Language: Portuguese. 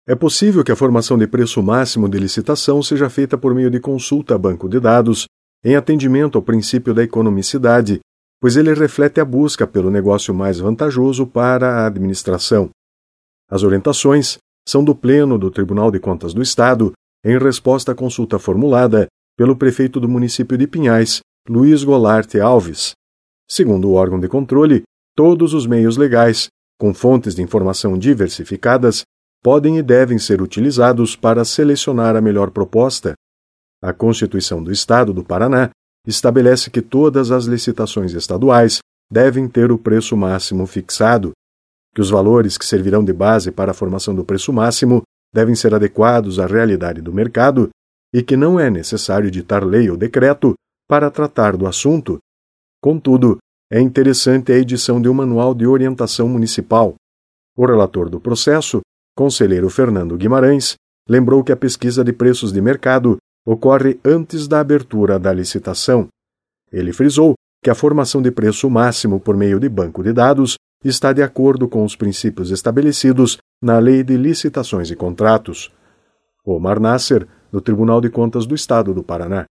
É possível que a formação de preço máximo de licitação seja feita por meio de consulta a banco de dados, em atendimento ao princípio da economicidade, pois ele reflete a busca pelo negócio mais vantajoso para a administração. As orientações são do Pleno do Tribunal de Contas do Estado, em resposta à consulta formulada pelo prefeito do município de Pinhais, Luiz Goulart Alves. Segundo o órgão de controle, todos os meios legais, com fontes de informação diversificadas, podem e devem ser utilizados para selecionar a melhor proposta. A Constituição do Estado do Paraná estabelece que todas as licitações estaduais devem ter o preço máximo fixado, que os valores que servirão de base para a formação do preço máximo devem ser adequados à realidade do mercado e que não é necessário editar lei ou decreto para tratar do assunto. Contudo, é interessante a edição de um manual de orientação municipal. O relator do processo, conselheiro Fernando Guimarães, lembrou que a pesquisa de preços de mercado ocorre antes da abertura da licitação. Ele frisou que a formação de preço máximo por meio de banco de dados está de acordo com os princípios estabelecidos na Lei de Licitações e Contratos. Omar Nasser, do Tribunal de Contas do Estado do Paraná.